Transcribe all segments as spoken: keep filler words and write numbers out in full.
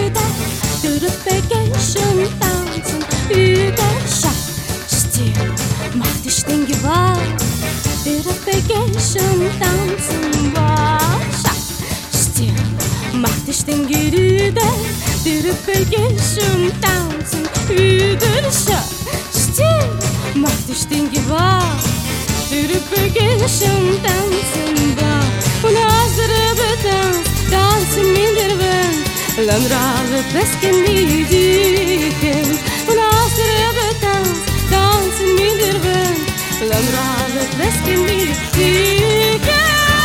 wieder durch die Begehung tanzen, über Schach, still, mach dich den Gewalt. Durch die Begehung tanzen, über Schach, still, mach dich den Gerüde. Durch die Begehung tanzen, über Schach, still, mach dich den Gewalt. Durch die Begehung tanzen, und unsere Betanz, tanzen in der Welt, Lamrale pesken die Dicken. Und unsere Betanz, tanzen in der Welt, Lamrale pesken die Dicken.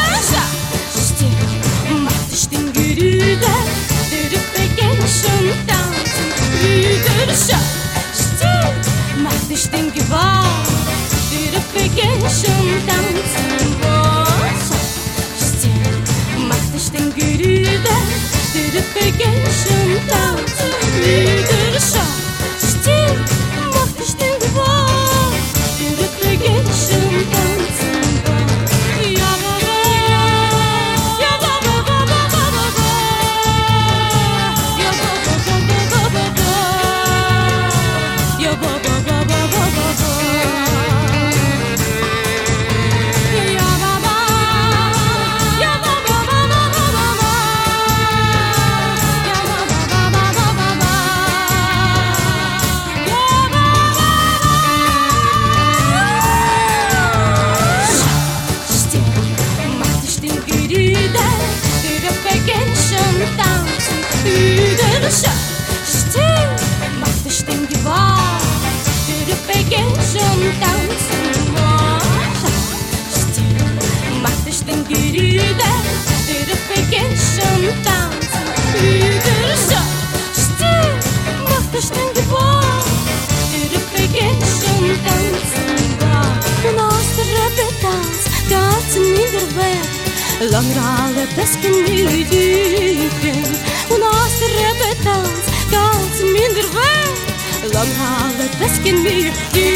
Still, mach dich den Gerüde, durch die Begehung tanzen, über Schach, still, mach dich den Gewalt. Durch die Begehung tanzen, den Gerüde, durch die Begehung tanzen, über Schach, still, mach dich den Gewalt, durch die Begehung tanzen, ja, ba, ba, ja, ba, ba, ba, ba, ba, ba, ba, ja, ba, ba, ba, ba, ba, ba, ba, ja, ba, ba, ba, ba, ba, ba, ba. Schach, still, mach dich den Gewalt. Durch die Begehung tanzen, still, mach dich den Gerüde. Durch die Begehung tanzen, über Schach, still, mach dich den Gewalt. Durch die Begehung tanzen, und aus der Betanz, tanzen in der Welt, Lamrale pesken die Dicken. Und aus der Betanz, ganz in der Welt, Lamrale pesken wir.